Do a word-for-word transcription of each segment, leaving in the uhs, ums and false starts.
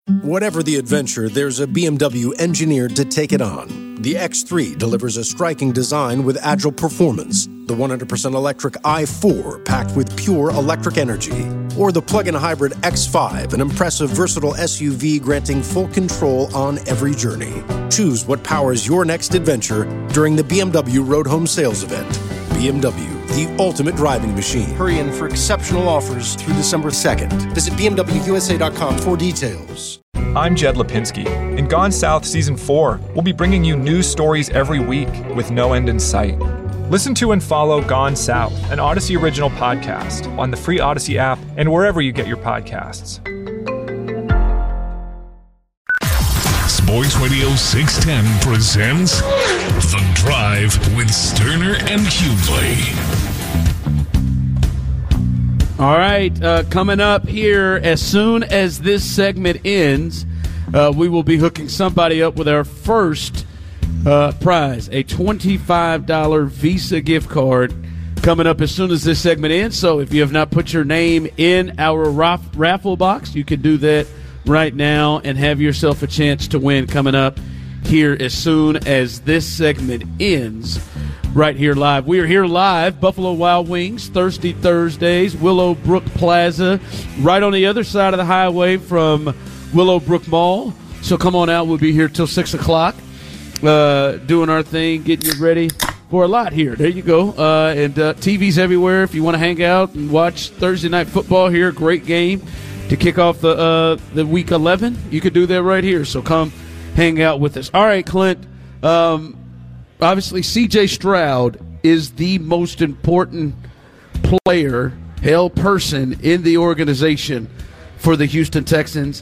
Whatever the adventure, there's a B M W engineered to take it on. The X three delivers a striking design with agile performance. The one hundred percent electric i four packed with pure electric energy. Or the plug-in hybrid X five, an impressive versatile S U V granting full control on every journey. Choose what powers your next adventure during the B M W Road Home Sales Event. B M W, the ultimate driving machine. Hurry in for exceptional offers through December second. Visit B M W U S A dot com for details. I'm Jed Lipinski. In Gone South Season four, we'll be bringing you news stories every week with no end in sight. Listen to and follow Gone South, an Odyssey original podcast, on the free Odyssey app and wherever you get your podcasts. Sports Radio six ten presents The Drive with Sterner and Hughley. All right, uh, coming up here, as soon as this segment ends, uh, we will be hooking somebody up with our first uh, prize, a twenty-five dollars Visa gift card, coming up as soon as this segment ends. So if you have not put your name in our raff- raffle box, you can do that right now and have yourself a chance to win coming up here as soon as this segment ends. Right here live. We are here live, Buffalo Wild Wings, Thirsty Thursdays, Willowbrook Plaza, right on the other side of the highway from Willowbrook Mall. So come on out. We'll be here till six o'clock uh, doing our thing, getting you ready for a lot here. There you go. Uh, and uh, T Vs everywhere if you want to hang out and watch Thursday Night Football here. Great game to kick off the, uh, the Week eleven. You could do that right here. So come hang out with us. All right, Clint. Um, Obviously, C J Stroud is the most important player, hell, person in the organization for the Houston Texans.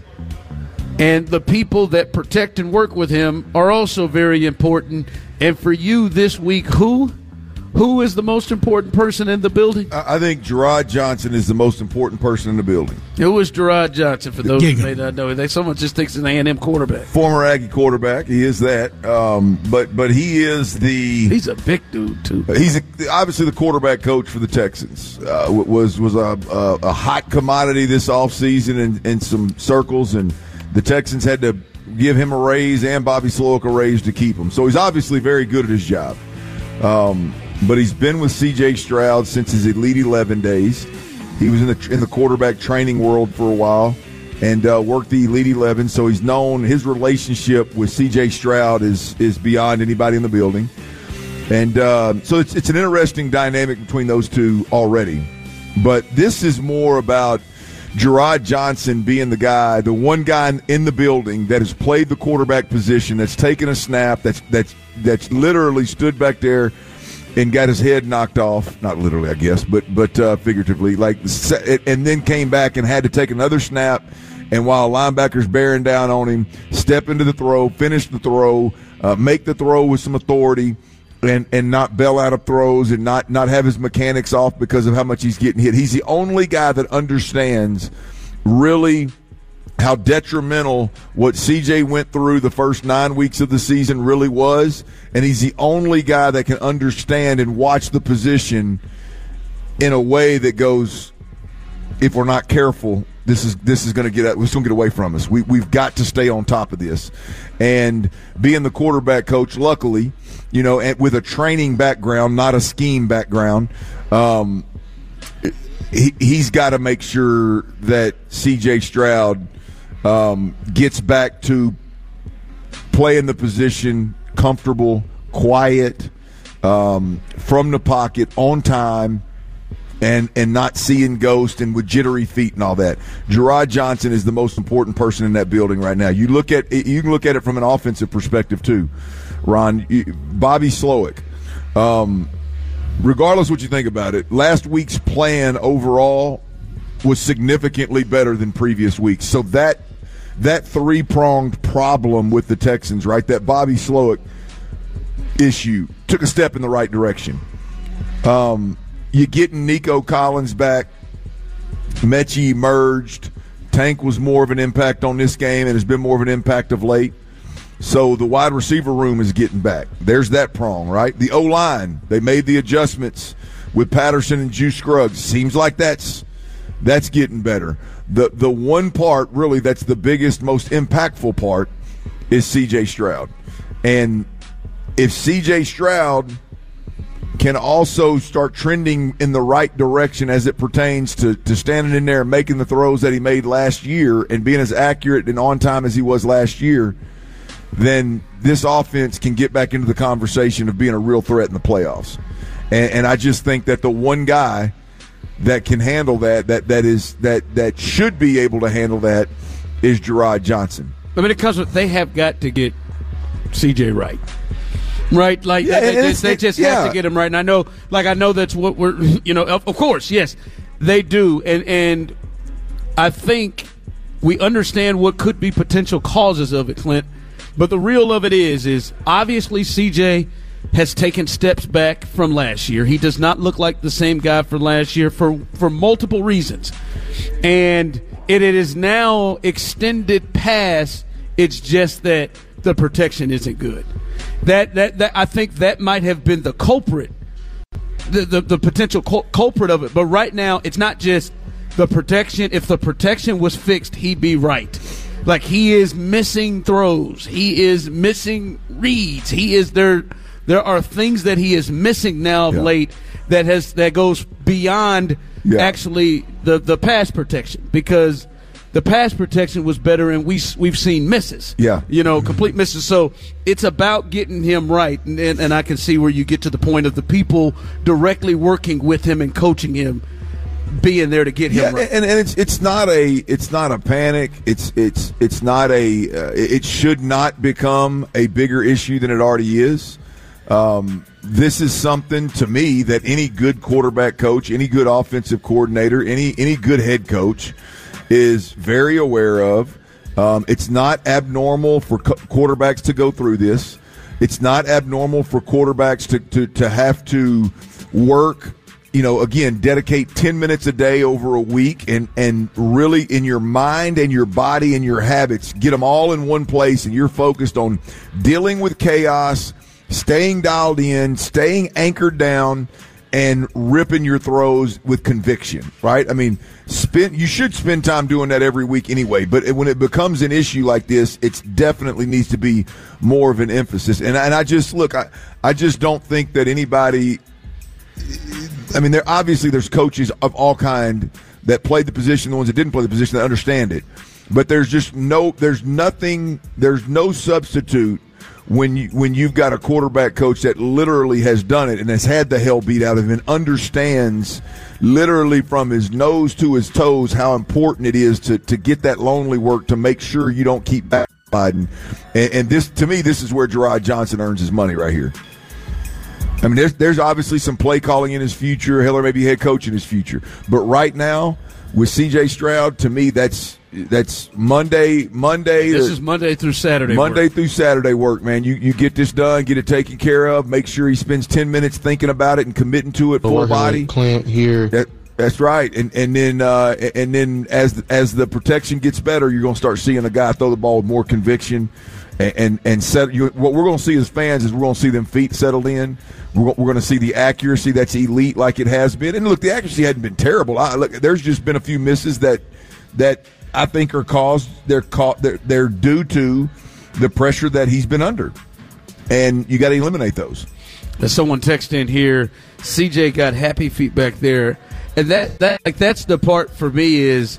And the people that protect and work with him are also very important. And for you this week, who? Who is the most important person in the building? I think Gerard Johnson is the most important person in the building. Who is Gerard Johnson, for those who may not know? They, someone just thinks he's an A and M quarterback. Former Aggie quarterback. He is that. Um, but but he is the – He's a big dude, too. He's a, obviously the quarterback coach for the Texans. Uh, was was a, a, a hot commodity this offseason in, in some circles, and the Texans had to give him a raise and Bobby Slowick a raise to keep him. So he's obviously very good at his job. Um But he's been with C J Stroud since his Elite eleven days. He was in the in the quarterback training world for a while and uh, worked the Elite eleven, so he's known. His relationship with C J Stroud is is beyond anybody in the building. And uh, so it's, it's an interesting dynamic between those two already. But this is more about Gerard Johnson being the guy, the one guy in the building that has played the quarterback position, that's taken a snap, that's that's that's literally stood back there and got his head knocked off, not literally, I guess, but but uh, figuratively, like, and then came back and had to take another snap, and while linebacker's bearing down on him, step into the throw, finish the throw, uh, make the throw with some authority, and and not bail out of throws and not, not have his mechanics off because of how much he's getting hit. He's the only guy that understands really how detrimental what C J went through the first nine weeks of the season really was, and he's the only guy that can understand and watch the position in a way that goes, if we're not careful, this is this is going to get this going to get away from us. We we've got to stay on top of this. And being the quarterback coach, luckily, you know, and with a training background, not a scheme background, um, he, he's got to make sure that C J Stroud Um, gets back to playing the position, comfortable, quiet, um, from the pocket, on time, and and not seeing ghosts and with jittery feet and all that. Gerard Johnson is the most important person in that building right now. You look at you can look at it from an offensive perspective too, Ron. Bobby Slowick. Um, regardless what you think about it, last week's plan overall was significantly better than previous weeks. So that that three-pronged problem with the Texans, right, that Bobby Slowick issue, took a step in the right direction. Um, you getting Nico Collins back. Mechie emerged. Tank was more of an impact on this game and has been more of an impact of late. So the wide receiver room is getting back. There's that prong, right? The O-line, they made the adjustments with Patterson and Juice Scruggs. Seems like that's That's getting better. The the one part really that's the biggest, most impactful part is C J Stroud. And if C J Stroud can also start trending in the right direction as it pertains to, to standing in there and making the throws that he made last year and being as accurate and on time as he was last year, then this offense can get back into the conversation of being a real threat in the playoffs. And, and I just think that the one guy that can handle that, that that is that that should be able to handle that, is Jerrod Johnson. I mean, it comes with they have got to get C J right. Right, like yeah, they, they, it, they just yeah. have to get him right. And I know, like I know that's what we're, you know, of, of course, yes, they do. And and I think we understand what could be potential causes of it, Clint. But the real of it is, is obviously C J has taken steps back from last year. He does not look like the same guy from last year for, for multiple reasons. And it, it is now extended past, it's just that the protection isn't good. That, that that I think that might have been the culprit, the the, the potential cul- culprit of it. But right now, it's not just the protection. If the protection was fixed, he'd be right. Like, he is missing throws. He is missing reads. He is there. There are things that he is missing now of yeah. late that has that goes beyond yeah. actually the the pass protection, because the pass protection was better, and we, we've seen misses. Yeah. You know, complete misses. So it's about getting him right, and, and, and I can see where you get to the point of the people directly working with him and coaching him being there to get him yeah, right. And, and it's it's not a it's not a panic. It's it's it's not a uh, it should not become a bigger issue than it already is. Um, this is something, to me, that any good quarterback coach, any good offensive coordinator, any any good head coach is very aware of. Um, it's not abnormal for co- quarterbacks to go through this. It's not abnormal for quarterbacks to, to, to have to work, you know, again, dedicate ten minutes a day over a week and, and really in your mind and your body and your habits, get them all in one place, and you're focused on dealing with chaos, staying dialed in, staying anchored down, and ripping your throws with conviction, right? I mean, spend you should spend time doing that every week anyway, but when it becomes an issue like this, it definitely needs to be more of an emphasis. And, and I just, look, I, I just don't think that anybody – I mean, there obviously there's coaches of all kind that played the position, the ones that didn't play the position that understand it. But there's just no – there's nothing – there's no substitute when you when you've got a quarterback coach that literally has done it and has had the hell beat out of him and understands literally from his nose to his toes how important it is to, to get that lonely work to make sure you don't keep backsliding. And, and this, to me, this is where Jerrod Johnson earns his money right here. I mean, there's there's obviously some play calling in his future, hell, or maybe head coach in his future. But right now, with C J Stroud, to me, that's that's Monday. Monday. This is Monday through Saturday. Monday work. through Saturday work, man. You you get this done, get it taken care of. Make sure he spends ten minutes thinking about it and committing to it full body. Clint here. That, that's right. And and then uh, and then as as the protection gets better, you're going to start seeing a guy throw the ball with more conviction. And and, and set, you, what we're going to see as fans is we're going to see them feet settled in. We're, we're going to see the accuracy that's elite like it has been. And look, the accuracy hadn't been terrible. I, look, there's just been a few misses that that I think are caused. They're caught. They're, they're due to the pressure that he's been under, and you got to eliminate those. As someone texted in here, C J got happy feet back there, and that that like that's the part for me is.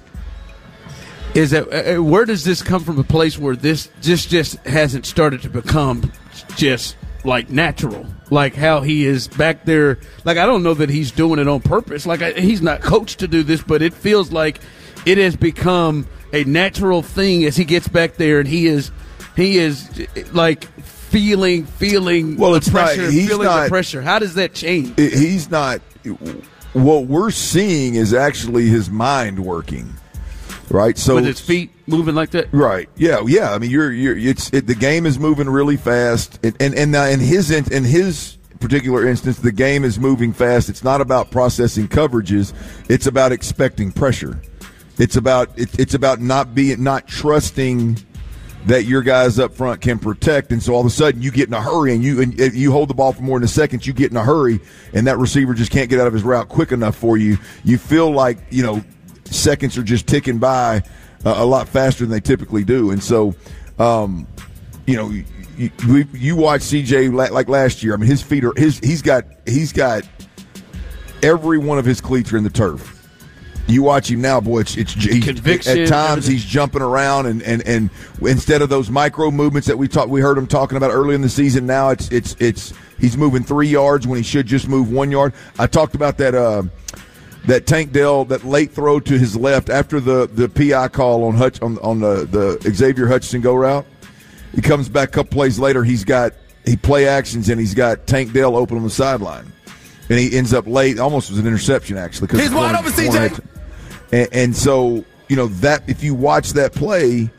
Is that uh, where does this come from? A place where this just just hasn't started to become just like natural, like how he is back there. Like, I don't know that he's doing it on purpose. Like, I, he's not coached to do this, but it feels like it has become a natural thing as he gets back there, and he is he is like feeling feeling well, the it's pressure, not, he's feeling not, the pressure. How does that change? He's not. What we're seeing is actually his mind working. Right, so with his feet moving like that. Right, yeah, yeah. I mean, you're, you're. It's it, the game is moving really fast, and and and uh, in his in, in his particular instance, the game is moving fast. It's not about processing coverages; it's about expecting pressure. It's about it, it's about not being not trusting that your guys up front can protect, and so all of a sudden you get in a hurry and you and you hold the ball for more than a second. You get in a hurry, and that receiver just can't get out of his route quick enough for you. You feel like you know. seconds are just ticking by uh, a lot faster than they typically do. And so, um, you know, you, you, you watch C J like last year. I mean, his feet are his. He's got he's got every one of his cleats are in the turf. You watch him now, boy. It's, it's Conviction, at times everything. He's jumping around, and, and, and instead of those micro movements that we talked, we heard him talking about early in the season. Now it's it's it's he's moving three yards when he should just move one yard. I talked about that uh, that Tank Dell, that late throw to his left after the, the P I call on Hutch on on the, the Xavier Hutchinson go route. He comes back a couple plays later. He's got he play actions and he's got Tank Dell open on the sideline, and he ends up late. Almost was an interception actually. He's wide open, C J. And, and so, you know, that if you watch that play,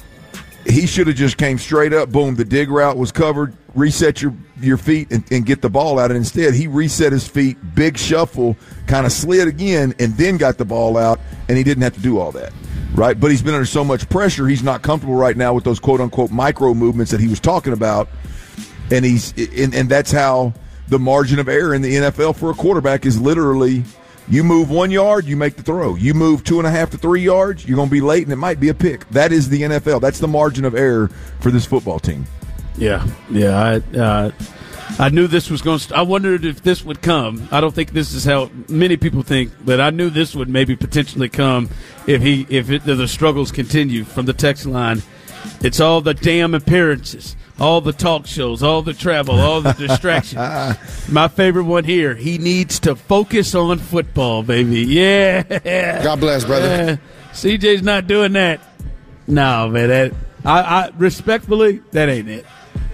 he should have just came straight up, boom, the dig route was covered, reset your, your feet and, and get the ball out. And instead, he reset his feet, big shuffle, kind of slid again, and then got the ball out, and he didn't have to do all that, right? But he's been under so much pressure, he's not comfortable right now with those quote-unquote micro movements that he was talking about, and he's and, and that's how the margin of error in the N F L for a quarterback is literally – you move one yard, you make the throw. You move two and a half to three yards, you're going to be late, and it might be a pick. That is the N F L. That's the margin of error for this football team. Yeah, yeah. I uh, I knew this was going to – I wondered if this would come. I don't think this is how many people think, but I knew this would maybe potentially come if he if it, the struggles continue from the text line. It's all the damn appearances. All the talk shows, all the travel, all the distractions. My favorite one here, he needs to focus on football, baby. Yeah. God bless, brother. Yeah. C J's not doing that. No, man. That, I, I respectfully, that ain't it.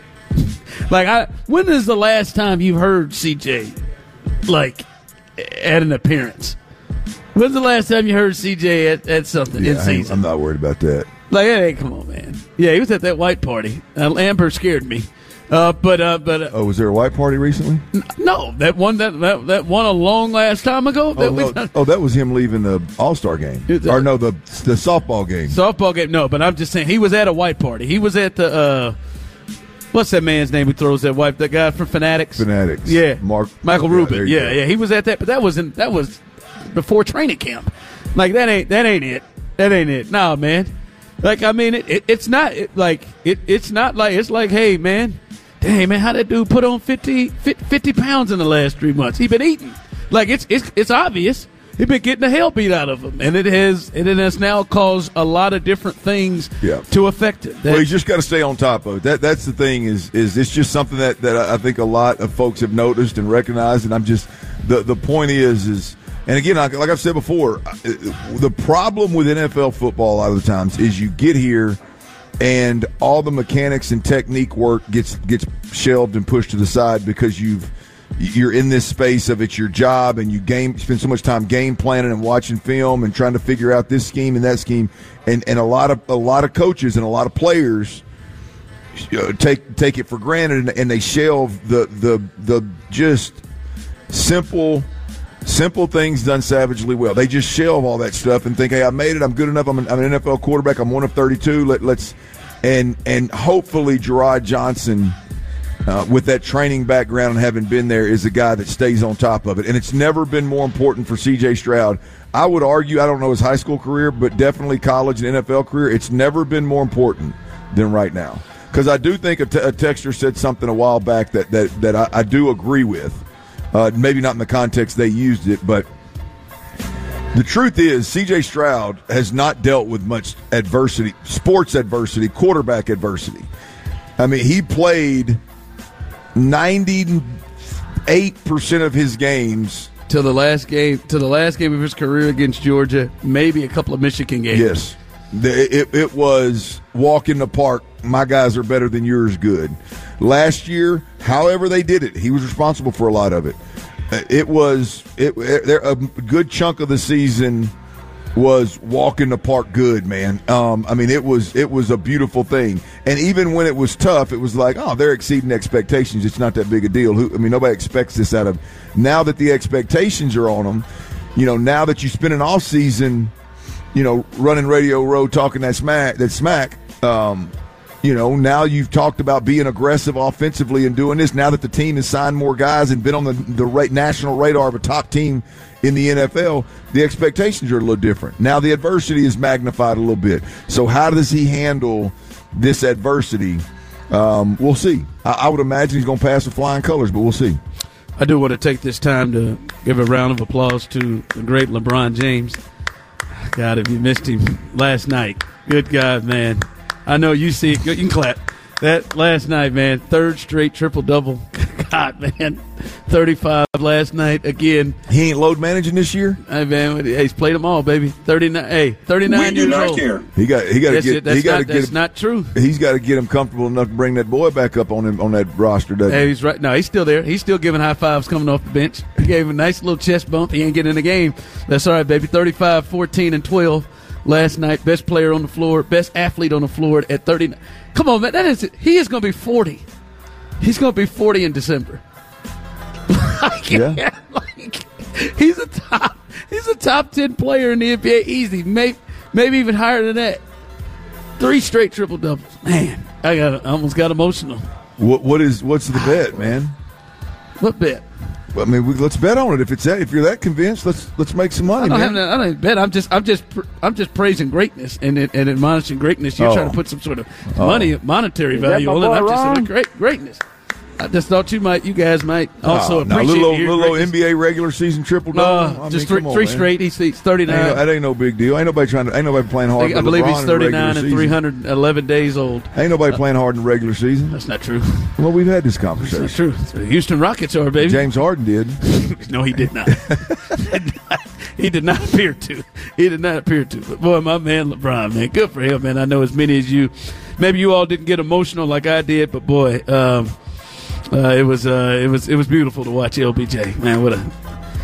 Like, I, when is the last time you heard C J, like, at an appearance? When's the last time you heard C J at, at something Yeah, in season? I'm not worried about that. Like, hey, come on, man. Yeah, he was at that white party. Uh, Amber scared me. Uh, but, uh, but uh, Oh, was there a white party recently? n- no, that one that, that that one a long last time ago. That Oh, we, no. oh, that was him leaving the All-Star game. It- Or no, the the softball game. softball game. No, but I'm just saying he was at a white party. He was at the uh, what's that man's name who throws that white? That guy from Fanatics. Fanatics. Yeah, Mark Michael yeah, Rubin. there you Yeah, go. yeah, he was at that. But that wasn't that was before training camp. Like that ain't that ain't it. That ain't it. Nah, man. Like, I mean, it, it it's not it, like it it's not like it's like, hey, man, dang, man, how that dude put on fifty, fifty pounds in the last three months? He been eating. Like, it's it's it's obvious. He been getting the hell beat out of him, and it has and it has now caused a lot of different things Yeah. to affect it. Well, you just got to stay on top of it. That that's the thing is is it's just something that, that I think a lot of folks have noticed and recognized. And I'm just the the point is is. And again, like I've said before, the problem with N F L football a lot of the times is you get here and all the mechanics and technique work gets gets shelved and pushed to the side because you've you're in this space of it's your job and you game spend so much time game planning and watching film and trying to figure out this scheme and that scheme, and and a lot of a lot of coaches and a lot of players you know, take take it for granted and, and they shelve the the the just simple. Simple things done savagely well. They just shelve all that stuff and think, "Hey, I made it. I'm good enough. I'm an, I'm an N F L quarterback. I'm one of thirty-two. Let, let's and and hopefully Gerard Johnson, uh, with that training background and having been there, is a guy that stays on top of it. And it's never been more important for C J Stroud. I would argue, I don't know his high school career, but definitely college and N F L career. It's never been more important than right now. Because I do think a, te- a texter said something a while back that that that I, I do agree with. Uh, maybe not in the context they used it, but the truth is C J Stroud has not dealt with much adversity, sports adversity, quarterback adversity. I mean, he played ninety-eight percent of his games. to the last game to the last game of his career against Georgia, maybe a couple of Michigan games. Yes. The, it, it was walk in the park. My guys are better than yours good. Last year, however they did it, he was responsible for a lot of it. It was it, it a good chunk of the season was walk in the park good, man. Um, I mean, it was it was a beautiful thing. And even when it was tough, it was like, oh, they're exceeding expectations. It's not that big a deal. Who, I mean, nobody expects this out of. Now that the expectations are on them, you know, now that you spend an off season, you know, running Radio Row, talking that smack, that smack. Um, You know, now you've talked about being aggressive offensively and doing this. Now that the team has signed more guys and been on the, the ra- national radar of a top team in the N F L, the expectations are a little different. Now the adversity is magnified a little bit. So how does he handle this adversity? Um, we'll see. I, I would imagine he's going to pass with flying colors, but we'll see. I do want to take this time to give a round of applause to the great LeBron James. God, if you missed him last night, good God, man. I know you see it. You can clap. That last night, man, third straight triple-double. God, man, thirty-five last night again. He ain't load managing this year? Hey, man, hey, he's played them all, baby. thirty-nine, hey, thirty-nine we years do not old. care. He got he got to That's get it. That's he got to not, get that's him, not true. He's got to get him comfortable enough to bring that boy back up on him on that roster, doesn't Hey, he? he's right. No, he's still there. He's still giving high fives coming off the bench. He gave him a nice little chest bump. He ain't getting in the game. That's all right, baby. thirty-five, fourteen, and twelve last night. Best player on the floor. Best athlete on the floor at thirty-nine. Come on, man. That is it. He is going to be forty. He's going to be forty in December. like, Yeah. like, he's a top. He's a top ten player in the N B A. Easy, maybe maybe even higher than that. Three straight triple doubles. Man, I got I almost got emotional. What what is what's the bet, man? What bet? I mean, we, let's bet on it. If it's that, if you're that convinced, let's let's make some money, I don't man. have. I don't bet. I'm just. I'm just. I'm just praising greatness and and admonishing greatness. You're Oh. trying to put some sort of money, monetary value on it. I'm just saying great greatness. I just thought you might. You guys might also Oh, no, appreciate little your little greatness. N B A regular season triple double. Uh, I mean, just three, come on, three man. straight. He's, he's Ain't thirty-nine. no- that ain't no big deal. Ain't nobody trying to. Ain't nobody playing hard. I, for I believe LeBron he's in the regular thirty-nine and season. three hundred eleven days old. Ain't nobody playing hard in the regular season. That's not true. Well, we've had this That's conversation. true. The Houston Rockets are, baby. James Harden did. No, he did not. He did not appear to. He did not appear to. But boy, my man LeBron, man, good for him, man. I know as many as you, maybe you all didn't get emotional like I did, but boy, um, uh, it was uh, it was it was beautiful to watch L B J, man. What a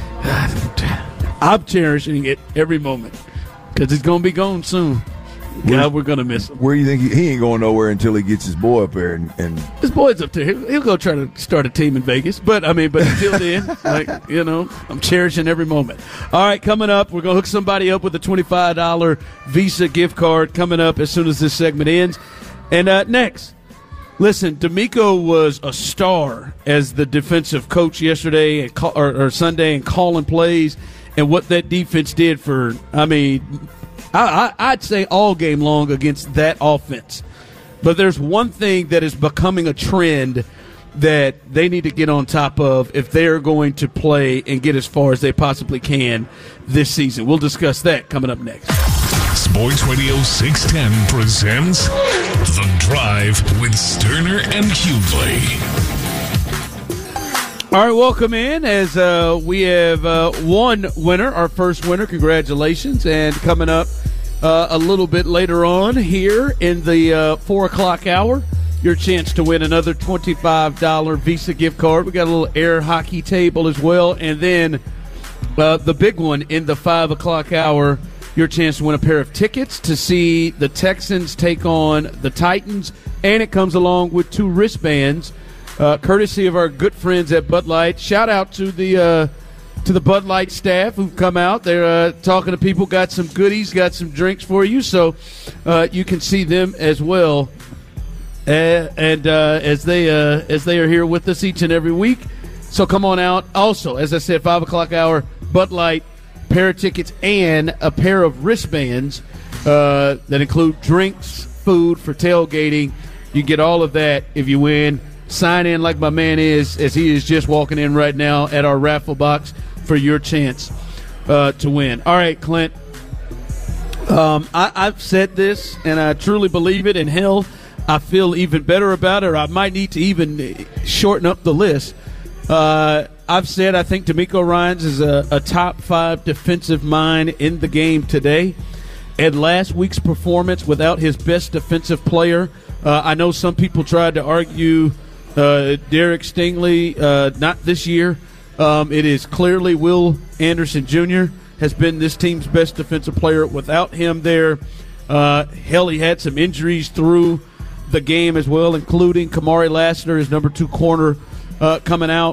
I'm cherishing it every moment because he's gonna be gone soon. God, we're gonna miss him. Where you think he, he ain't going nowhere until he gets his boy up there and, and His boy's up there. He'll, he'll go try to start a team in Vegas. But, I mean, but until then, like, you know, I'm cherishing every moment. All right, coming up, we're going to hook somebody up with a twenty-five dollars Visa gift card coming up as soon as this segment ends. And uh, next, listen, D'Amico was a star as the defensive coach yesterday and call, or, or Sunday and calling plays and what that defense did for, I mean, I, I, I'd say all game long against that offense. But there's one thing that is becoming a trend that they need to get on top of if they're going to play and get as far as they possibly can this season. We'll discuss that coming up next. Sports Radio six ten presents The Drive with Sterner and Hughley. All right, welcome in as uh, we have uh, one winner, our first winner. Congratulations. And coming up uh, a little bit later on here in the uh, four o'clock hour, your chance to win another twenty-five dollars Visa gift card. We got a little air hockey table as well. And then uh, the big one in the five o'clock hour, your chance to win a pair of tickets to see the Texans take on the Titans. And it comes along with two wristbands. Uh, courtesy of our good friends at Bud Light. Shout out to the uh, to the Bud Light staff who've come out. They're uh, talking to people, got some goodies, got some drinks for you, so uh, you can see them as well. Uh, and uh, as they uh, as they are here with us each and every week, so come on out. Also, as I said, five o'clock hour, Bud Light, pair of tickets, and a pair of wristbands uh, that include drinks, food for tailgating. You get all of that if you win. Sign in like my man is, as he is just walking in right now at our raffle box for your chance uh, to win. All right, Clint. Um, I, I've said this, and I truly believe it. And hell, I feel even better about it. Or I might need to even shorten up the list. Uh, I've said I think D'Amico Ryans is a, a top five defensive mind in the game today. And last week's performance without his best defensive player, uh, I know some people tried to argue uh, Derek Stingley, uh, not this year. Um, it is clearly Will Anderson Junior has been this team's best defensive player. Without him there, uh, hell, he had some injuries through the game as well, including Kamari Lassiter, his number two corner, uh, coming out.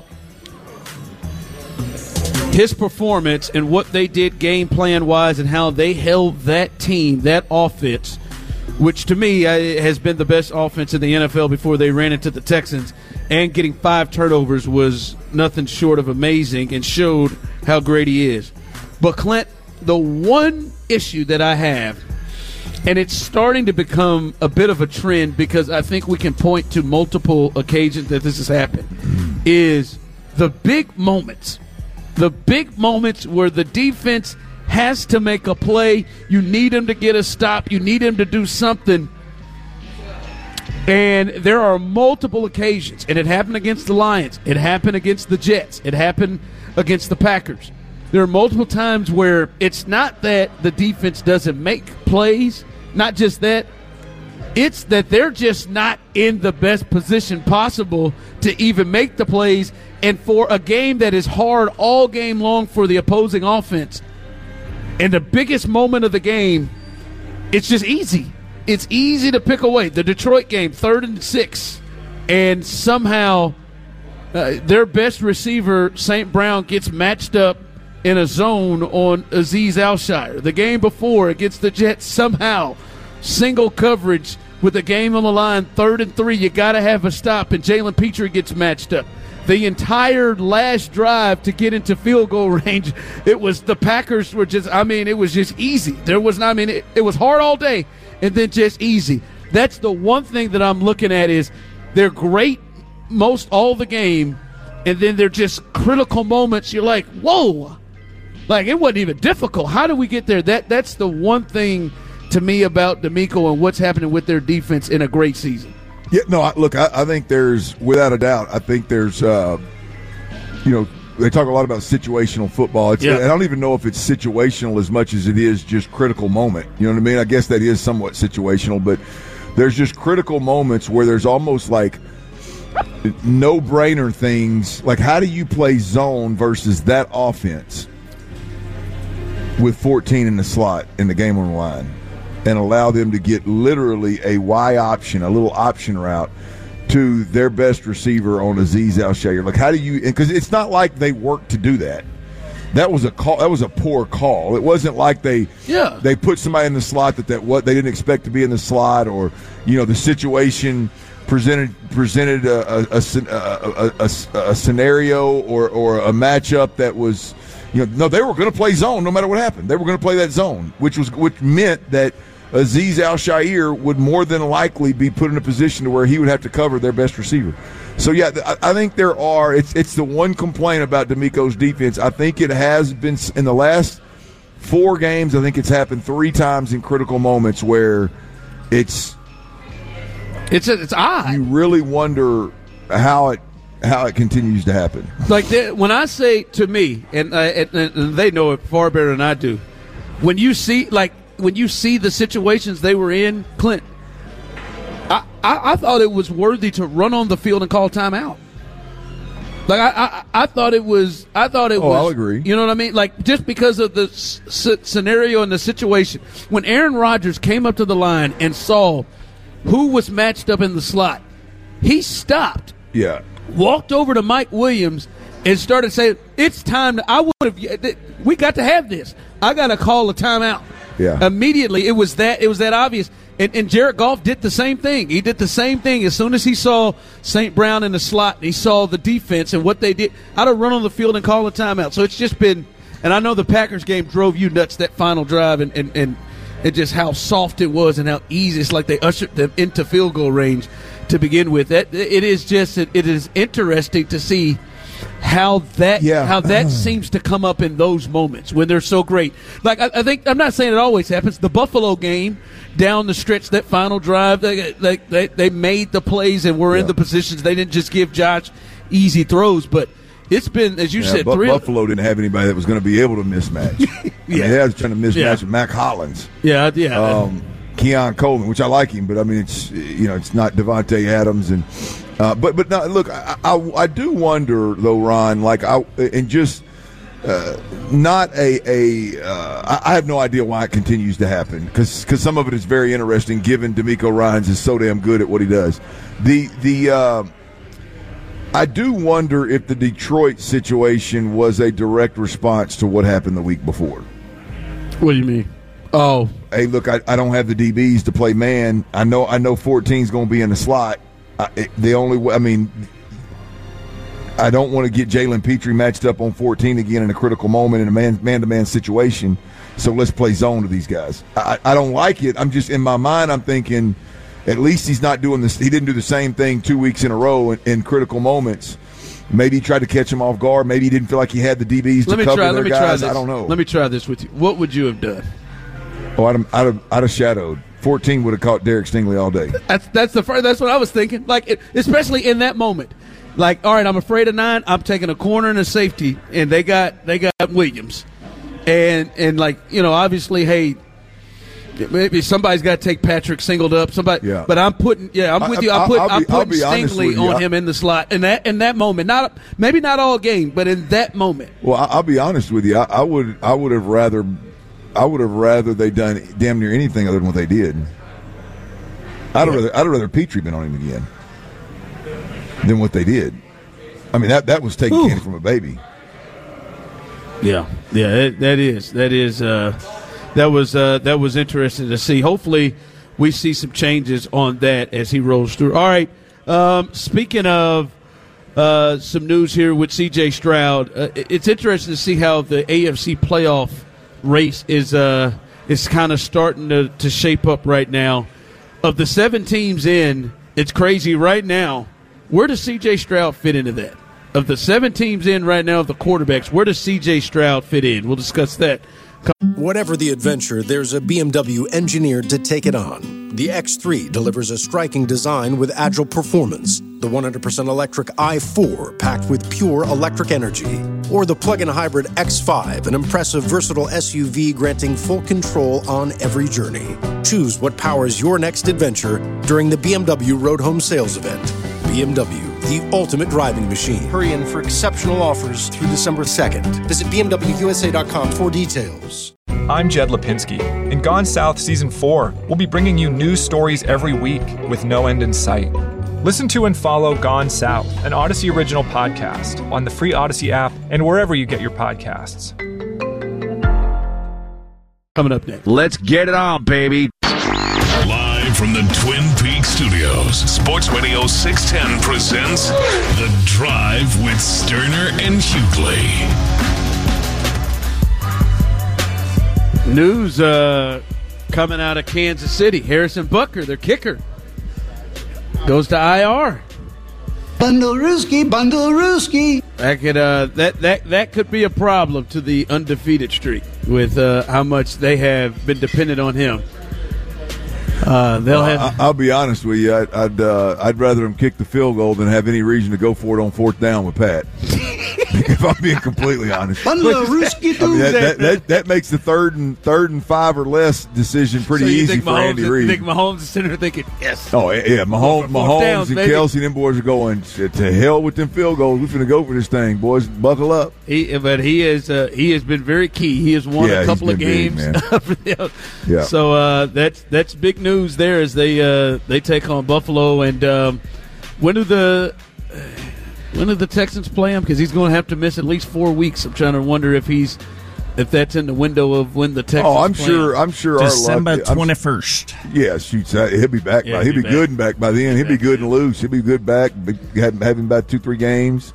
His performance and what they did game plan-wise and how they held that team, that offense, which to me uh, has been the best offense in the N F L before they ran into the Texans, and getting five turnovers was nothing short of amazing and showed how great he is. But, Clint, the one issue that I have, and it's starting to become a bit of a trend because I think we can point to multiple occasions that this has happened, is the big moments. The big moments where the defense has to make a play. You need him to get a stop. You need him to do something. And there are multiple occasions, and it happened against the Lions. It happened against the Jets. It happened against the Packers. There are multiple times where it's not that the defense doesn't make plays, not just that. It's that they're just not in the best position possible to even make the plays. And for a game that is hard all game long for the opposing offense, and the biggest moment of the game, it's just easy. It's easy to pick away. The Detroit game, third and six, and somehow uh, their best receiver, Saint Brown, gets matched up in a zone on Azeez Al-Shaair. The game before against the Jets, somehow single coverage with the game on the line, third and three, you got to have a stop, and Jalen Petrie gets matched up. The entire last drive to get into field goal range, it was the Packers were just, I mean, it was just easy. There was not, I mean, it, it was hard all day and then just easy. That's the one thing that I'm looking at is they're great most all the game, and then they're just critical moments. You're like, whoa, like it wasn't even difficult. How did we get there? That That's the one thing to me about DeMeco and what's happening with their defense in a great season. Yeah, no, I, look, I, I think there's, without a doubt, I think there's, uh, you know, they talk a lot about situational football. It's, yeah. I don't even know if it's situational as much as it is just critical moment. You know what I mean? I guess that is somewhat situational, but there's just critical moments where there's almost like no-brainer things. Like, how do you play zone versus that offense with fourteen in the slot in the game on the line? And allow them to get literally a Y option, a little option route to their best receiver on Azeez Al-Shaair. Like, how do you – because it's not like they worked to do that. That was a call. That was a poor call. It wasn't like they yeah. they put somebody in the slot that, that what they didn't expect to be in the slot, or, you know, the situation presented presented a, a, a, a, a, a scenario or, or a matchup that was – you know, no, they were going to play zone no matter what happened. They were going to play that zone, which was which meant that – Azeez Al-Shaair would more than likely be put in a position to where he would have to cover their best receiver. So, yeah, I think there are it's, – it's the one complaint about DeMeco's defense. I think it has been – in the last four games, I think it's happened three times in critical moments where it's – It's it's odd. You really wonder how it how it continues to happen. Like the, when I say to me, and, uh, and, and they know it far better than I do, when you see – like – when you see the situations they were in, Clint, I, I, I thought it was worthy to run on the field and call timeout. Like I, I, I thought it was. I thought it oh, was. I'll agree. You know what I mean? Like just because of the s- scenario and the situation. When Aaron Rodgers came up to the line and saw who was matched up in the slot, he stopped. Yeah. Walked over to Mike Williams and started saying, "It's time to. I would have. We got to have this. I got to call a timeout." Yeah. Immediately, it was that it was that obvious. And, and Jared Goff did the same thing. He did the same thing. As soon as he saw Saint Brown in the slot, and he saw the defense and what they did, I'd have run on the field and call a timeout. So it's just been – and I know the Packers game drove you nuts, that final drive, and, and, and, and just how soft it was and how easy. It's like they ushered them into field goal range to begin with. That It is just – it is interesting to see – how that yeah. how that seems to come up in those moments when they're so great. Like I, I think I'm not saying it always happens. The Buffalo game down the stretch, that final drive, they they they, they made the plays and were yeah. in the positions. They didn't just give Josh easy throws, but it's been, as you yeah, said, Bu- three Buffalo didn't have anybody that was going to be able to mismatch. yeah, I mean, they was trying to mismatch yeah. with Mac Hollins. Yeah, yeah. Um, Keon Coleman, which I like him, but I mean, it's you know, it's not Devontae Adams and. Uh, but but no, look, I, I I do wonder though, Ron, like I and just uh, not a a uh, I have no idea why it continues to happen because because some of it is very interesting given DeMeco Ryans is so damn good at what he does. The the uh, I do wonder if the Detroit situation was a direct response to what happened the week before. What do you mean? Oh, hey, look, I, I don't have the D Bs to play man. I know I know fourteen is going to be in the slot. I, it, the only way, I mean, I don't want to get Jalen Petrie matched up on fourteen again in a critical moment in a man man to man situation. So let's play zone to these guys. I, I don't like it. I'm just in my mind. I'm thinking, at least he's not doing this. He didn't do the same thing two weeks in a row in, in critical moments. Maybe he tried to catch him off guard. Maybe he didn't feel like he had the D Bs let to cover try, their let guys. I don't know. Let me try this with you. What would you have done? Oh, I'd have, I'd have, I'd have shadowed. fourteen would have caught Derek Stingley all day. That's that's the first, that's what I was thinking. Like it, especially in that moment. Like, all right, I'm afraid of nine. I'm taking a corner and a safety, and they got they got Williams, and and like you know, obviously, hey, maybe somebody's got to take Patrick singled up. Somebody, yeah. But I'm putting, yeah, I'm with you. I'm, put, I'll I'm be, putting Stingley on him in the slot, in that in that moment. Not maybe not all game, but in that moment. Well, I'll be honest with you. I, I would I would have rather I would have rather they done damn near anything other than what they did. I'd yeah. rather I'd rather Petrie been on him again than what they did. I mean, that that was taking Ooh. candy from a baby. Yeah, yeah, that, that is that is uh, that was uh, that was interesting to see. Hopefully, we see some changes on that as he rolls through. All right. Um, speaking of uh, some news here with C J Stroud, uh, it's interesting to see how the A F C playoff race is uh, is kind of starting to, to shape up right now. Of the seven teams in, it's crazy right now. Where does C J Stroud fit into that? Of the seven teams in right now, of the quarterbacks, where does C J Stroud fit in? We'll discuss that. Whatever the adventure, there's a B M W engineered to take it on. The X three delivers a striking design with agile performance. The one hundred percent electric i four packed with pure electric energy. Or the plug-in hybrid X five, an impressive, versatile S U V granting full control on every journey. Choose what powers your next adventure during the B M W Road Home Sales Event. B M W, the ultimate driving machine. Hurry in for exceptional offers through December second. Visit B M W U S A dot com for details. I'm Jed Lipinski. In Gone South Season four, we'll be bringing you news stories every week with no end in sight. Listen to and follow Gone South, an Odyssey original podcast, on the free Odyssey app and wherever you get your podcasts. Coming up next. Let's get it on, baby. Live from the Twin Peaks studios, Sports Radio six ten presents The Drive with Sterner and Hughley. News uh, coming out of Kansas City. Harrison Butker, their kicker, goes to I R. Bundle-rooski, bundle-rooski. That could uh, that that that could be a problem to the undefeated streak with uh, how much they have been dependent on him. Uh, they'll uh, have. I'll be honest with you. I'd I'd, uh, I'd rather him kick the field goal than have any reason to go for it on fourth down with Pat. If I'm being completely honest, Bundle-rooski, I mean, that, that, that, that makes the third and third and five or less decision pretty so you easy think for Mahomes, Andy you Reid. think Mahomes is sitting there thinking, yes. Oh yeah, Mahomes, Mahomes downs, and baby. Kelsey, them boys are going to hell with them field goals. We're finna go for this thing, boys. Buckle up. He, but he is uh, he has been very key. He has won yeah, a couple of big, games. man. yeah. So uh, that's that's big news there as they uh, they take on Buffalo. And um, when do the when do the Texans play him? Because he's going to have to miss at least four weeks. I'm trying to wonder if he's if that's in the window of when the Texans. Oh, I'm play sure. him. I'm sure. December twenty-first. Yeah, shoots. He'll be back. Yeah, by, he'll he'll be, be good back. and back by then. He'll be good and loose. He'll be good back. Be, have, have him about two, three games.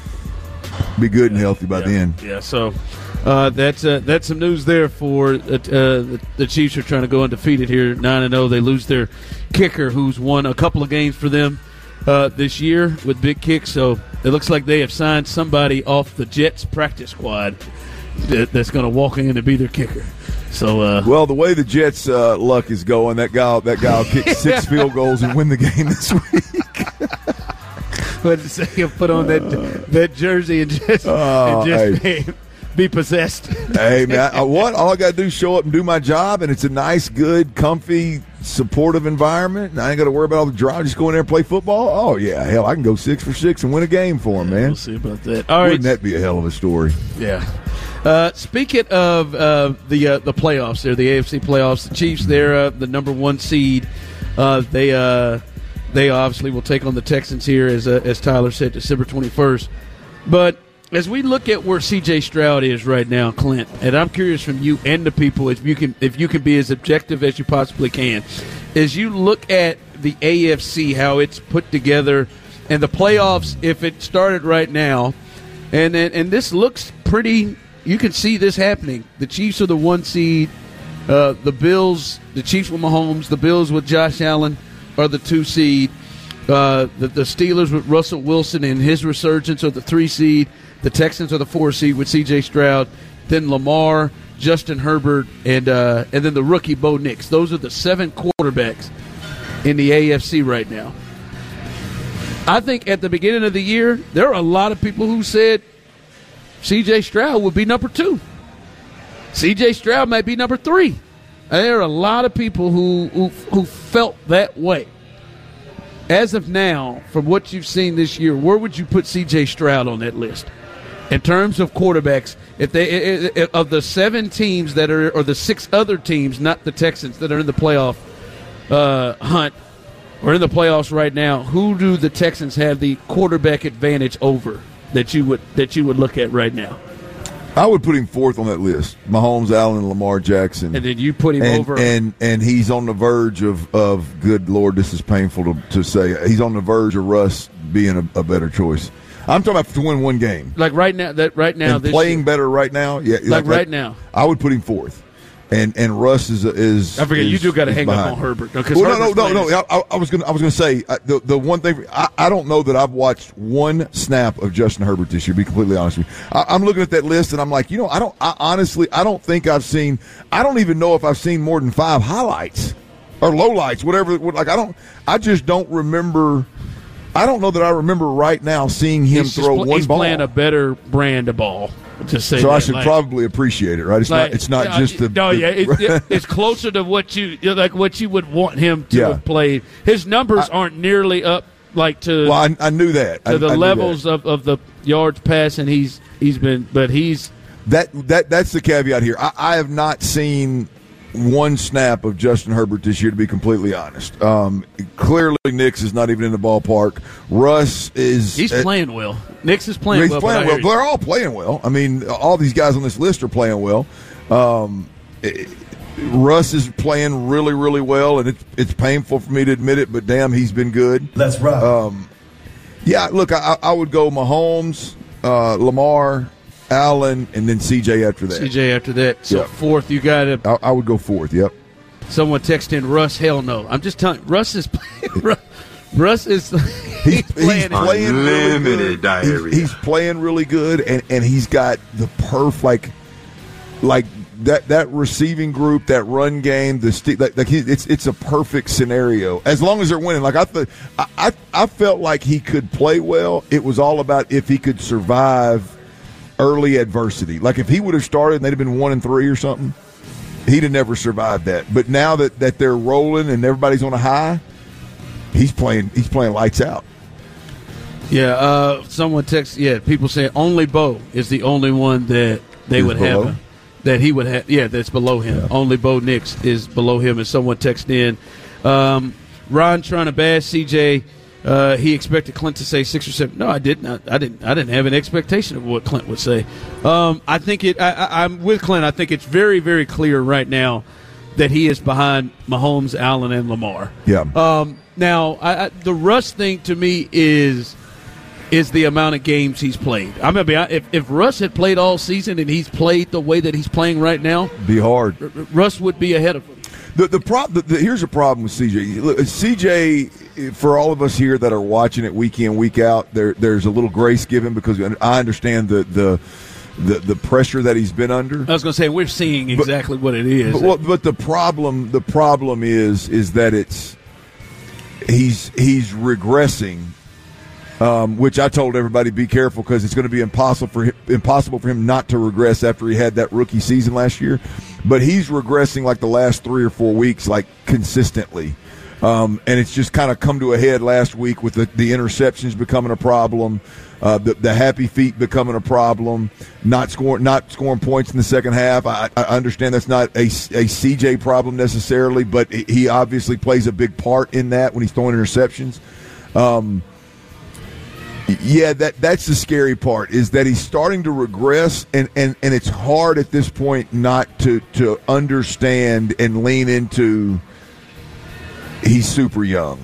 Be good and healthy by yeah. then. Yeah. So uh, that's uh, that's some news there for uh, uh, the, the Chiefs are trying to go undefeated here, nine and zero. They lose their kicker, who's won a couple of games for them uh, this year with big kicks. So it looks like they have signed somebody off the Jets practice squad that, that's going to walk in and be their kicker. So uh, well, the way the Jets' uh, luck is going, that guy that guy will kick six field goals and win the game this week. But he'll put on that that jersey and just, Oh, and just hey. be, be possessed. Hey man, I, what? All I got to do is show up and do my job, and it's a nice, good, comfy, supportive environment. And I ain't got to worry about all the drama. Just go in there and play football. Oh yeah, hell, I can go six for six and win a game for him, man. We'll see about that. All right. Wouldn't that be a hell of a story? Yeah. Uh, speaking of uh, the uh, the playoffs, there, the A F C playoffs, the Chiefs, they're uh, the number one seed. Uh, they uh, they obviously will take on the Texans here, as uh, as Tyler said, December twenty-first. But as we look at where C J Stroud is right now, Clint, and I'm curious from you and the people if you can if you can be as objective as you possibly can, as you look at the A F C, how it's put together, and the playoffs, if it started right now, and and, and this looks pretty. You can see this happening. The Chiefs are the one seed. Uh, the Bills, the Chiefs with Mahomes, the Bills with Josh Allen are the two seed. Uh, the, the Steelers with Russell Wilson and his resurgence are the three seed. The Texans are the four seed with C J Stroud. Then Lamar, Justin Herbert, and uh, and then the rookie Bo Nix. Those are the seven quarterbacks in the A F C right now. I think at the beginning of the year, there are a lot of people who said C J Stroud would be number two. C J Stroud might be number three. There are a lot of people who, who who felt that way. As of now, from what you've seen this year, where would you put C J Stroud on that list in terms of quarterbacks? If they if, of the seven teams that are, or the six other teams, not the Texans, that are in the playoff uh, hunt or in the playoffs right now, who do the Texans have the quarterback advantage over that you would that you would look at right now? I would put him fourth on that list. Mahomes, Allen, Lamar Jackson. And then you put him and, over. And and he's on the verge of, of good Lord, this is painful to, to say. He's on the verge of Russ being a, a better choice. I'm talking about to win one game. Like right now, that right now, and this playing year. better right now. Yeah, like, like right now. I would put him fourth. And and Russ is is. I forget is, you do got to hang behind. up on Herbert. No, well, no, no, no, no. I, I was gonna I was gonna say uh, the the one thing I, I don't know that I've watched one snap of Justin Herbert this year. To be completely honest with you, I, I'm looking at that list and I'm like, you know, I don't. I honestly, I don't think I've seen. I don't even know if I've seen more than five highlights or lowlights, whatever. Like I don't. I just don't remember. I don't know that I remember right now seeing him he's throw pl- one he's ball. He's playing a better brand of ball. Just say so that. I should like, probably appreciate it, right? It's like, not. It's not uh, just the. No, the, yeah, it, it's closer to what you like. What you would want him to Yeah. have played. His numbers I, aren't nearly up like to. Well, I, I knew that. To I, the I levels that. of, of the yards pass, and he's he's been, but he's that that that's the caveat here. I, I have not seen one snap of Justin Herbert this year, to be completely honest. Um, clearly, Nix is not even in the ballpark. Russ is. He's uh, playing well. Nix is playing he's well. playing well. They're all playing well. I mean, all these guys on this list are playing well. Um, it, Russ is playing really, really well, and it's it's painful for me to admit it, but damn, he's been good. That's right. Um, yeah, look, I, I would go Mahomes, uh, Lamar, Allen, and then C J after that. C J after that. So Yep. fourth, you got to. I, I would go fourth. Yep. Someone text in Russ. Hell no. I'm just telling. Russ is playing. Russ is. He's, he's playing. he's playing really good. diarrhea. He's, he's playing really good, and, and he's got the perf like, like that that receiving group, that run game, the st- like, like he, it's it's a perfect scenario as long as they're winning. Like I thought, I, I I felt like he could play well. It was all about if he could survive early adversity. Like if he would have started and they'd have been one and three or something, he'd have never survived that. But now that, that they're rolling and everybody's on a high, he's playing he's playing lights out. Yeah, uh, someone texts. Yeah, people say only Bo is the only one that they Is would below? have. A, that he would have. Yeah, that's below him. Yeah. Only Bo Nix is below him. And someone texted in. Um, Ron trying to bash C J. Uh, he expected Clint to say six or seven. No, I didn't. I, I didn't. I didn't have an expectation of what Clint would say. Um, I think it. I, I, I'm with Clint. I think it's very, very clear right now that he is behind Mahomes, Allen, and Lamar. Yeah. Um, now, I, I, the Russ thing to me is is the amount of games he's played. I'm gonna be if if Russ had played all season and he's played the way that he's playing right now, Be hard. R- Russ would be ahead of him. The the, prob- the, the here's a problem with C J. Look, C J, for all of us here that are watching it week in, week out, there there's a little grace given because I understand the the the, the pressure that he's been under. I was going to say we're seeing exactly but, what it is. But, well, but the problem the problem is is that it's he's he's regressing. Um, which I told everybody be careful because it's going to be impossible for him, impossible for him not to regress after he had that rookie season last year. But he's regressing like the last three or four weeks, like consistently. Um, and it's just kind of come to a head last week with the, the interceptions becoming a problem, uh, the, the happy feet becoming a problem, not scoring not scoring points in the second half. I, I understand that's not a, a C J problem necessarily, but he obviously plays a big part in that when he's throwing interceptions. Um, Yeah, that that's the scary part, is that he's starting to regress, and, and, and it's hard at this point not to, to understand and lean into he's super young.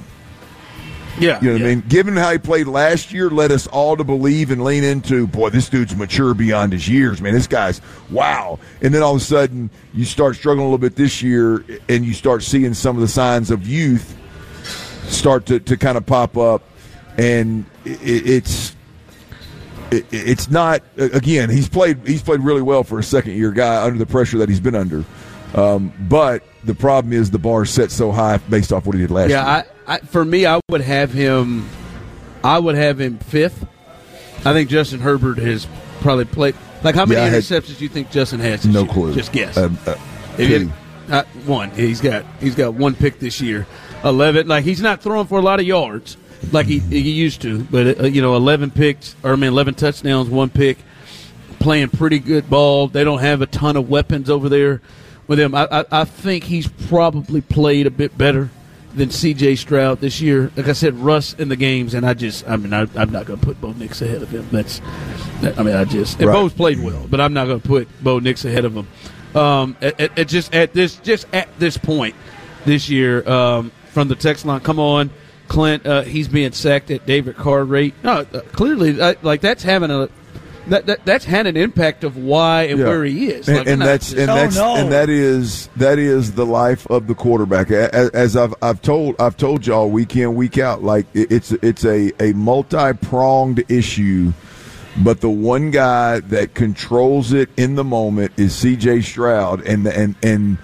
Yeah. You know what yeah. I mean? Given how he played last year, led us all to believe and lean into, boy, this dude's mature beyond his years, man. This guy's, wow. And then all of a sudden, you start struggling a little bit this year, and you start seeing some of the signs of youth start to, to kind of pop up. And it, it's it, it's not, again, he's played he's played really well for a second-year guy under the pressure that he's been under. Um, but the problem is the bar is set so high based off what he did last yeah, year. Yeah, I, I, for me, I would have him. I would have him fifth. I think Justin Herbert has probably played. Like, how many yeah, interceptions had, do you think Justin has? This no year? clue. Just guess. Um, uh, It, uh, one. He's got he's got one pick this year. Eleven. Like, he's not throwing for a lot of yards like he, he used to. But uh, you know, eleven picks, or I mean, eleven touchdowns, one pick. Playing pretty good ball. They don't have a ton of weapons over there with him. I, I, I think he's probably played a bit better than C J Stroud this year. Like I said, Russ in the games, and I just, I mean, I, I'm not going to put Bo Nix ahead of him. That's, that, I mean, I just, and right. Bo's played well, but I'm not going to put Bo Nix ahead of him. Um, at, at, at just at this, just at this point this year, um, from the text line, come on, Clint, uh, he's being sacked at David Carr rate. No, uh, clearly, uh, like that's having a. That, that that's had an impact of why and yeah. where he is, and, like, and that's just, and oh, that's no. and that is that is the life of the quarterback. As, as I've I've told I've told y'all week in week out, like it's it's a a multi-pronged issue, but the one guy that controls it in the moment is C J Stroud, and and and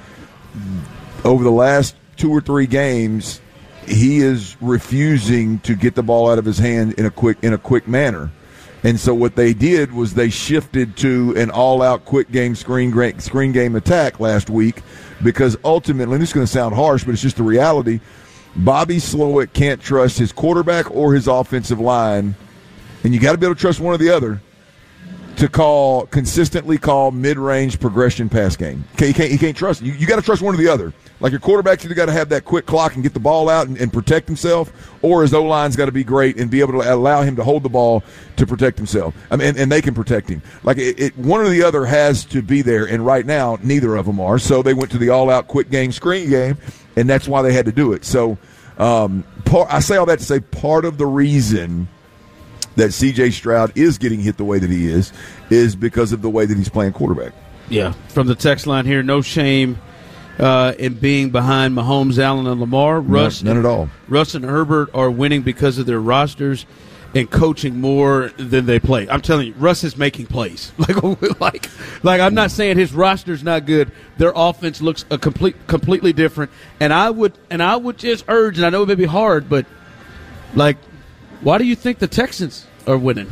over the last two or three games, he is refusing to get the ball out of his hand in a quick in a quick manner. And so what they did was they shifted to an all-out quick game screen screen game attack last week, because ultimately, and this is going to sound harsh, but it's just the reality, Bobby Slowick can't trust his quarterback or his offensive line, and you got to be able to trust one or the other to call consistently call mid-range progression pass game. You can't, you can't trust you. You got to trust one or the other. Like, your quarterback's either got to have that quick clock and get the ball out and, and protect himself, or his O-line's got to be great and be able to allow him to hold the ball to protect himself. I mean, and, and they can protect him. Like, it, it, one or the other has to be there, and right now, neither of them are. So they went to the all-out quick game screen game, and that's why they had to do it. So um, part, I say all that to say part of the reason that C J Stroud is getting hit the way that he is is because of the way that he's playing quarterback. Yeah. From the text line here, no shame Uh, in being behind Mahomes, Allen, and Lamar. Russ, none, none at all. Russ and Herbert are winning because of their rosters and coaching more than they play. I'm telling you, Russ is making plays. Like, like, like I'm not saying his roster's not good. Their offense looks a complete, completely different. And I would, and I would just urge, and I know it may be hard, but like, why do you think the Texans are winning?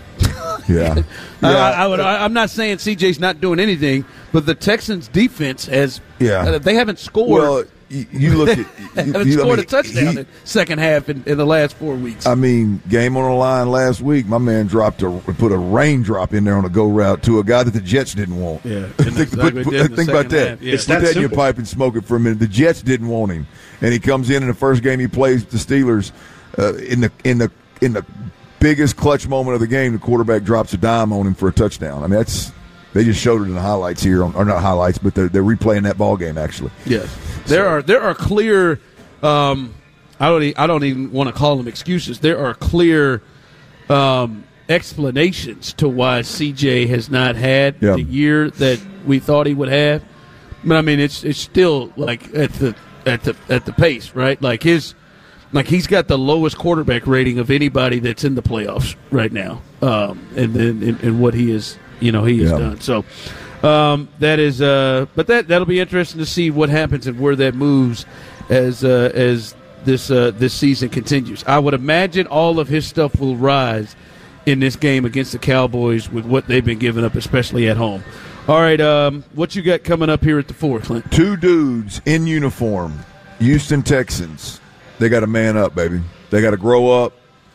Yeah, I, I, I would. I, I'm not saying C J's not doing anything, but the Texans' defense has. Yeah, uh, they haven't scored. Well, you, you look at. they you, haven't you, scored I mean, a touchdown he, in second half in, in the last four weeks. I mean, game on the line last week. My man dropped a put a raindrop in there on a go route to a guy that the Jets didn't want. Yeah, think, exactly put, put, think about that. Yeah. Put that, that in your pipe and smoke it for a minute. The Jets didn't want him, and he comes in in the first game he plays with the Steelers uh, in the in the in the. biggest clutch moment of the game, the quarterback drops a dime on him for a touchdown. I mean, that's they just showed it in the highlights here, on, or not highlights, but they're, they're replaying that ball game actually. Yes, there so. are there are clear. Um, I don't e- I don't even want to call them excuses. There are clear um, explanations to why C J has not had yeah. the year that we thought he would have. But I mean, it's it's still like at the at the at the pace, right? Like his. Like, he's got the lowest quarterback rating of anybody that's in the playoffs right now, um, and then and, and what he is, you know, he has yeah. done. So um, that is, uh, but that that'll be interesting to see what happens and where that moves as uh, as this uh, this season continues. I would imagine all of his stuff will rise in this game against the Cowboys with what they've been giving up, especially at home. All right, um, what you got coming up here at the four, Clint? Two dudes in uniform, Houston Texans. They got to man up, baby. They got to grow up.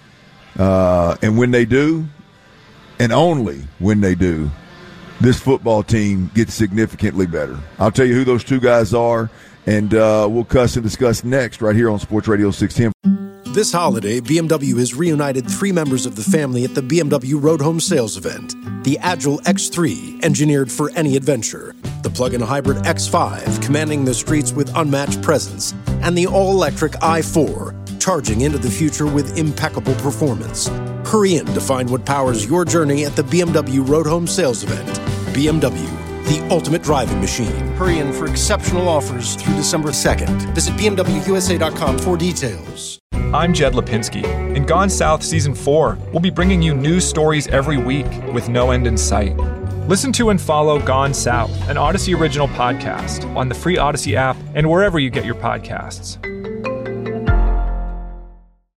Uh, and when they do, and only when they do, this football team gets significantly better. I'll tell you who those two guys are, and uh, we'll cuss and discuss next right here on Sports Radio six ten. This holiday, B M W has reunited three members of the family at the B M W Road Home Sales event. The Agile X three, engineered for any adventure. The plug-in hybrid X five, commanding the streets with unmatched presence. And the all-electric i four, charging into the future with impeccable performance. Hurry in to find what powers your journey at the B M W Road Home Sales event. B M W, the ultimate driving machine. Hurry in for exceptional offers through December second. Visit B M W U S A dot com for details. I'm Jed Lipinski. In Gone South Season four, we'll be bringing you news stories every week with no end in sight. Listen to and follow Gone South, an Odyssey original podcast, on the free Odyssey app and wherever you get your podcasts.